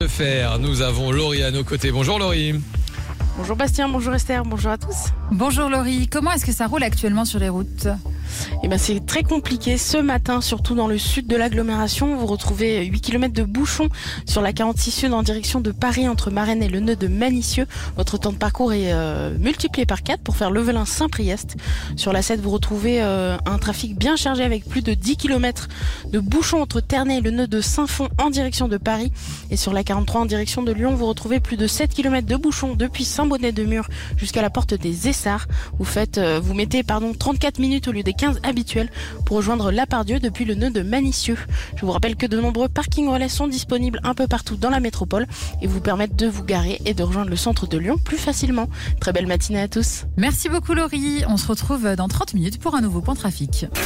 Faire. Nous avons Laurie à nos côtés. Bonjour Laurie. Bonjour Bastien, bonjour Esther, bonjour à tous. Bonjour Laurie, comment est-ce que ça roule actuellement sur les routes ? C'est très compliqué ce matin, surtout dans le sud de l'agglomération. Vous retrouvez 8 km de bouchons sur la 46 Sud en direction de Paris entre Marennes et le nœud de Manicieux. Votre temps de parcours est multiplié par 4 pour faire Levelin-Saint-Priest. Sur la 7, vous retrouvez un trafic bien chargé avec plus de 10 km de bouchons entre Ternay et le nœud de Saint-Fond en direction de Paris. Et sur la 43 en direction de Lyon, vous retrouvez plus de 7 km de bouchons depuis Saint-Bonnet-de-Mur jusqu'à la porte des Essarts. Vous mettez 34 minutes au lieu des 15 habituels pour rejoindre La Part-Dieu depuis le nœud de Manicieux. Je vous rappelle que de nombreux parkings relais sont disponibles un peu partout dans la métropole et vous permettent de vous garer et de rejoindre le centre de Lyon plus facilement. Très belle matinée à tous. Merci beaucoup Laurie, on se retrouve dans 30 minutes pour un nouveau point trafic.